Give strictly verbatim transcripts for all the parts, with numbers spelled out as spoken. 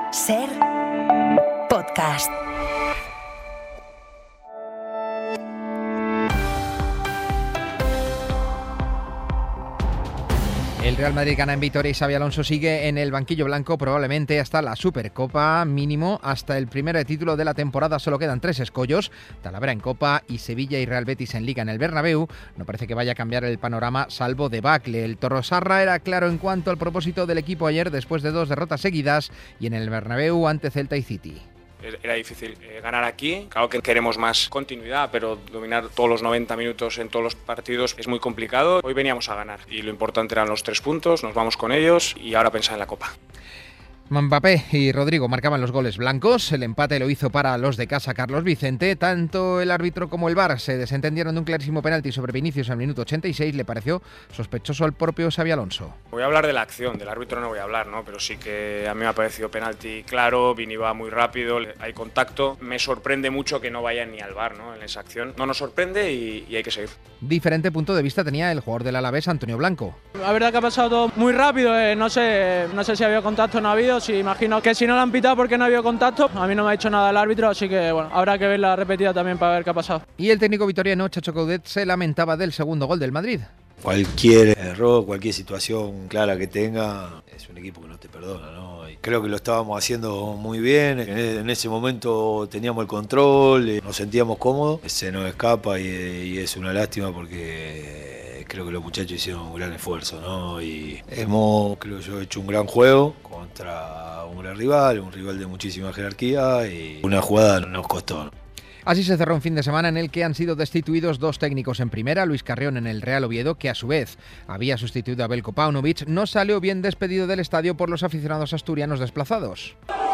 Ser podcast. El Real Madrid gana en Vitoria y Xabi Alonso sigue en el banquillo blanco probablemente hasta la Supercopa, mínimo hasta el primer título de la temporada. Solo quedan tres escollos, Talavera en Copa y Sevilla y Real Betis en Liga en el Bernabéu. No parece que vaya a cambiar el panorama salvo debacle. El Torrosarra era claro en cuanto al propósito del equipo ayer después de dos derrotas seguidas y en el Bernabéu ante Celta y City. Era difícil eh, ganar aquí, claro que queremos más continuidad, pero dominar todos los noventa minutos en todos los partidos es muy complicado. Hoy veníamos a ganar y lo importante eran los tres puntos, nos vamos con ellos y ahora pensar en la Copa. Mbappé y Rodrigo marcaban los goles blancos, el empate lo hizo para los de casa Carlos Vicente. Tanto el árbitro como el V A R se desentendieron de un clarísimo penalti sobre Vinicius al minuto ochenta y seis, le pareció sospechoso al propio Xabi Alonso. Voy a hablar de la acción, del árbitro no voy a hablar, ¿no? Pero sí que a mí me ha parecido penalti claro, Vini va muy rápido, hay contacto. Me sorprende mucho que no vayan ni al V A R, ¿no? En esa acción. No nos sorprende y, y hay que seguir. Diferente punto de vista tenía el jugador del Alavés, Antonio Blanco. La verdad que ha pasado todo muy rápido, eh, no sé, no sé si había contacto o no ha habido. Sí, imagino que si no lo han pitado porque no ha habido contacto, a mí no me ha dicho nada el árbitro, así que bueno, habrá que ver la repetida también para ver qué ha pasado. Y el técnico vitoriano Chacho Coudet se lamentaba del segundo gol del Madrid. Cualquier error, cualquier situación clara que tenga, es un equipo que no te perdona, ¿no? Y creo que lo estábamos haciendo muy bien, en ese momento teníamos el control, nos sentíamos cómodos, se nos escapa y, y es una lástima porque creo que los muchachos hicieron un gran esfuerzo, ¿no? Y hemos, creo yo, hecho un gran juego contra un gran rival, un rival de muchísima jerarquía y una jugada nos costó. Así se cerró un fin de semana en el que han sido destituidos dos técnicos en primera. Luis Carrión en el Real Oviedo, que a su vez había sustituido a Veljko Paunovic, no salió bien despedido del estadio por los aficionados asturianos desplazados.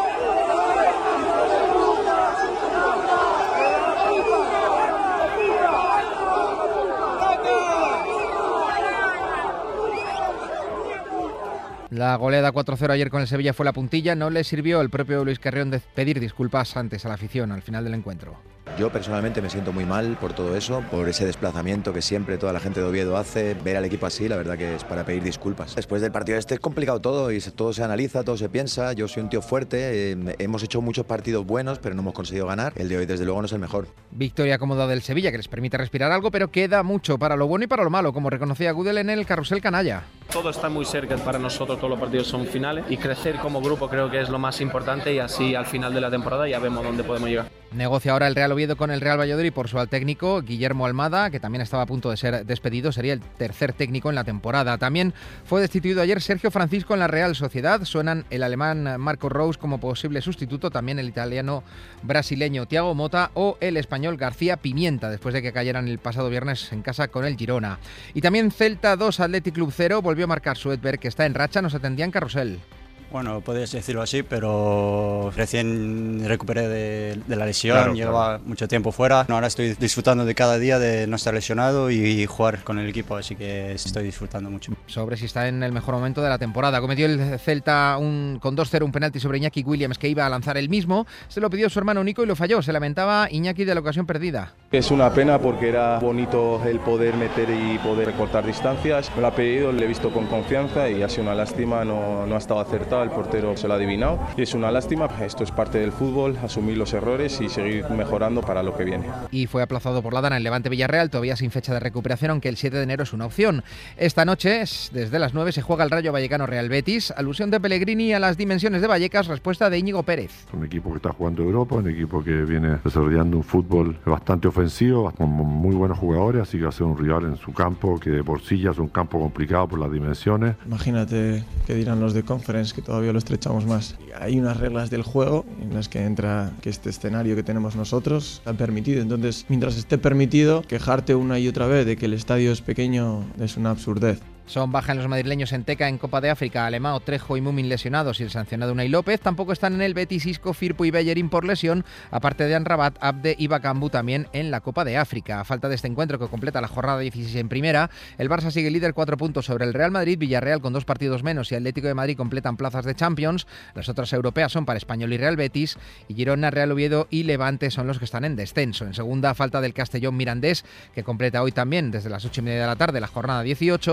La goleada cuatro cero ayer con el Sevilla fue la puntilla, no le sirvió el propio Luis Carrión de pedir disculpas antes a la afición al final del encuentro. Yo personalmente me siento muy mal por todo eso, por ese desplazamiento que siempre toda la gente de Oviedo hace. Ver al equipo así, la verdad que es para pedir disculpas. Después del partido este es complicado todo y todo se analiza, todo se piensa. Yo soy un tío fuerte, eh, hemos hecho muchos partidos buenos, pero no hemos conseguido ganar. El de hoy desde luego no es el mejor. Victoria cómoda del Sevilla que les permite respirar algo, pero queda mucho para lo bueno y para lo malo, como reconocía Gudel en el carrusel canalla. Todo está muy cerca para nosotros, todos los partidos son finales y crecer como grupo creo que es lo más importante y así al final de la temporada ya vemos dónde podemos llegar. Negocia ahora el Real Oviedo con el Real Valladolid por su al técnico Guillermo Almada, que también estaba a punto de ser despedido, sería el tercer técnico en la temporada. También fue destituido ayer Sergio Francisco en la Real Sociedad, suenan el alemán Marco Rose como posible sustituto, también el italiano brasileño Thiago Motta o el español García Pimienta, después de que cayeran el pasado viernes en casa con el Girona. Y también Celta dos, Athletic Club cero, volvió a marcar Suedberg, que está en racha, nos atendía en carrusel. Bueno, podrías decirlo así, pero recién recuperé de, de la lesión, claro, llevaba claro. mucho tiempo fuera. Ahora estoy disfrutando de cada día de no estar lesionado y jugar con el equipo, así que estoy disfrutando mucho. Sobre si está en el mejor momento de la temporada. Cometió el Celta un, con dos cero un penalti sobre Iñaki Williams que iba a lanzar él mismo. Se lo pidió su hermano Nico y lo falló. Se lamentaba Iñaki de la ocasión perdida. Es una pena porque era bonito el poder meter y poder recortar distancias. Me lo ha pedido, le he visto con confianza y ha sido una lástima, no, no ha estado acertado. El portero se lo ha adivinado y es una lástima. Esto es parte del fútbol, asumir los errores y seguir mejorando para lo que viene. Y fue aplazado por la Dana el Levante Villarreal, todavía sin fecha de recuperación, aunque el siete de enero es una opción. Esta noche, desde las nueve, se juega el Rayo Vallecano Real Betis. Alusión de Pellegrini a las dimensiones de Vallecas, respuesta de Íñigo Pérez. Un equipo que está jugando Europa, un equipo que viene desarrollando un fútbol bastante ofensivo, con muy buenos jugadores, así que va a ser un rival en su campo, que de por sí ya es un campo complicado por las dimensiones. Imagínate qué dirán los de Conference, que todavía lo estrechamos más. Hay unas reglas del juego en las que entra que este escenario que tenemos nosotros está permitido. Entonces, mientras esté permitido, quejarte una y otra vez de que el estadio es pequeño es una absurdez. Son baja en los madrileños en Teca en Copa de África, Alemão, Trejo y Mumin lesionados y el sancionado Unai López. Tampoco están en el Betis Isco, Firpo y Bellerín por lesión, aparte de Amrabat, Abde y Bakambu también en la Copa de África. A falta de este encuentro que completa la jornada dieciséis en primera, el Barça sigue líder cuatro puntos sobre el Real Madrid, Villarreal con dos partidos menos y Atlético de Madrid completan plazas de Champions. Las otras europeas son para Español y Real Betis y Girona, Real Oviedo y Levante son los que están en descenso. En segunda, a falta del Castellón Mirandés, que completa hoy también desde las ocho y media de la tarde la jornada dieciocho.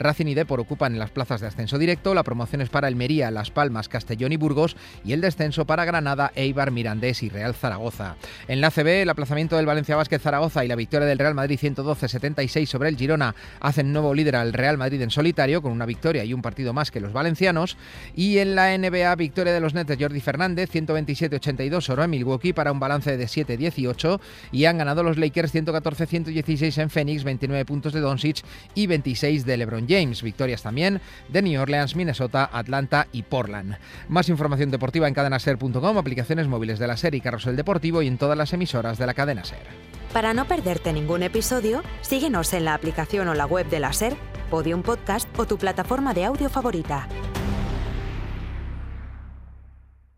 Racing y Depor ocupan las plazas de ascenso directo, la promoción es para Almería, Las Palmas, Castellón y Burgos y el descenso para Granada, Eibar, Mirandés y Real Zaragoza. En la A C B, el aplazamiento del Valencia Basket Zaragoza y la victoria del Real Madrid ciento doce a setenta y seis sobre el Girona hacen nuevo líder al Real Madrid en solitario con una victoria y un partido más que los valencianos. Y en la N B A, victoria de los Nets de Jordi Fernández ciento veintisiete a ochenta y dos sobre Milwaukee para un balance de siete dieciocho, y han ganado los Lakers ciento catorce a ciento dieciséis en Phoenix, veintinueve puntos de Doncic y veintiséis de LeBron James. Victorias también de New Orleans, Minnesota, Atlanta y Portland. Más información deportiva en cadena ser punto com, aplicaciones móviles de la SER y Carrusel Deportivo y en todas las emisoras de la cadena SER. Para no perderte ningún episodio, síguenos en la aplicación o la web de la SER, Podium Podcast o tu plataforma de audio favorita.